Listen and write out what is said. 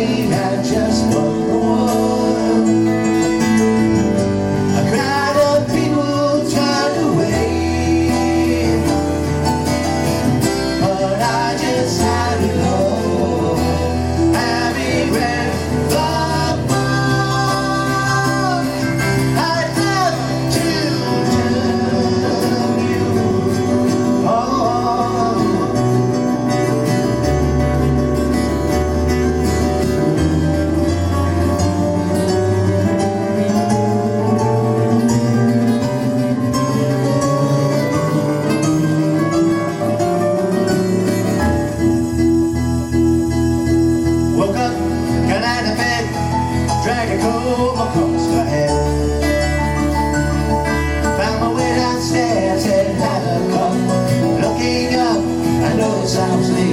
only had just one more. A crowd of people turned away, but I just had enough. Having read the book, I'd have to tell you all. Woke up, got out of bed, dragged a comb across my head. Found my way downstairs, headed out a cup. Looking up, I noticed I was